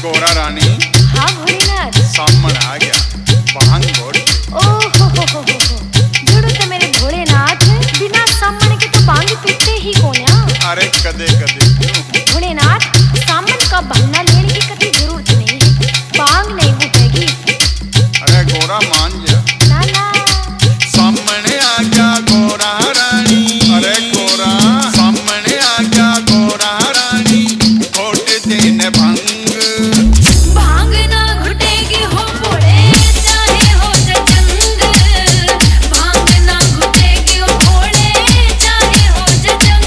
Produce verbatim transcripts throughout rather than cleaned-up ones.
गोरा रानी। हाँ भोलेनाथ। सामन आ गया भांग घोट। ओ हो हो हो हो जुड़ो तो मेरे भोलेनाथ बिना सामन के तो भांग पीते ही कोन्या। अरे कदे कदे क्यों भोलेनाथ सामन का बहाना लेने की कभी जरूरत नहीं है, भांग नहीं उठेगी। अरे गोरा मान जा। ना ना सामने आ गया गोरा रानी। अरे गोरा सामने आ गया गोरा रानी घोट देने भंग। भांग ना घुटेगी हो भोले चाहे हो जंग, भांग ना घुटेगी हो भोले चाहे हो जंग।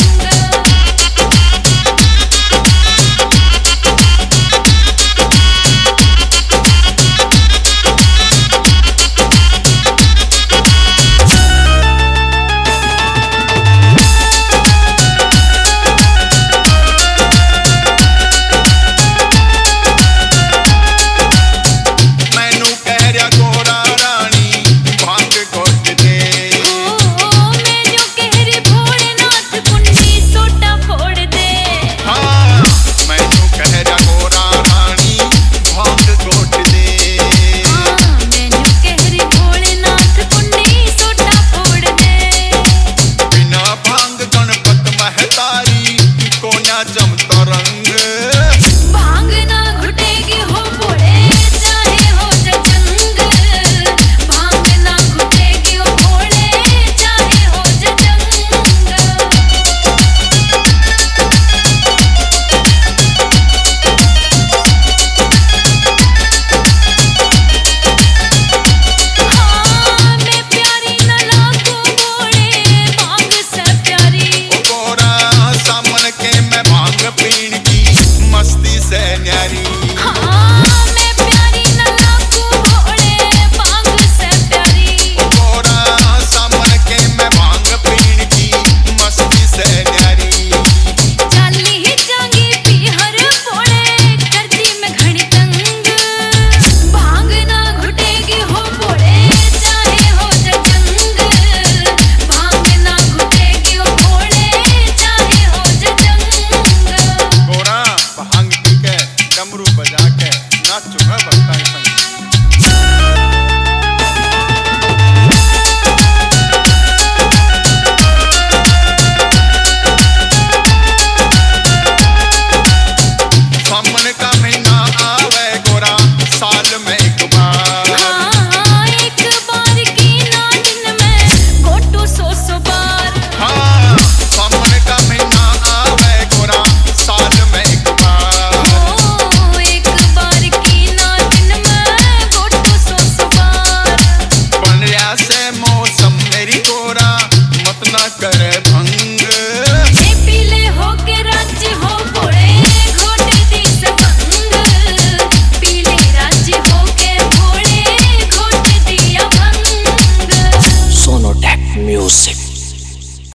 मैनू कह रहा गोरा रानी भांग घोट दे। ओ मैनू कह रही भोलेनाथ कुंडी सोटा फोड़ दे। हाँ मैनू कह रहा गोरा रानी भांग घोट दे। हाँ मैनू कह रही भोलेनाथ कुंडी सोटा फोड़ दे। बिना भांग गणपत महतारी कोन्या जमता रंग। भांग ना घुटेगी हो भोले चाहे हो जंग, भांग ना घुटेगी हो भोले चाहे हो जंग। हाँ मैं प्यारी न लागू भोले भांग से प्यारी। ओ गोरा सामन के मैं भांग पीण की मस्ती से न्यारी। हाँ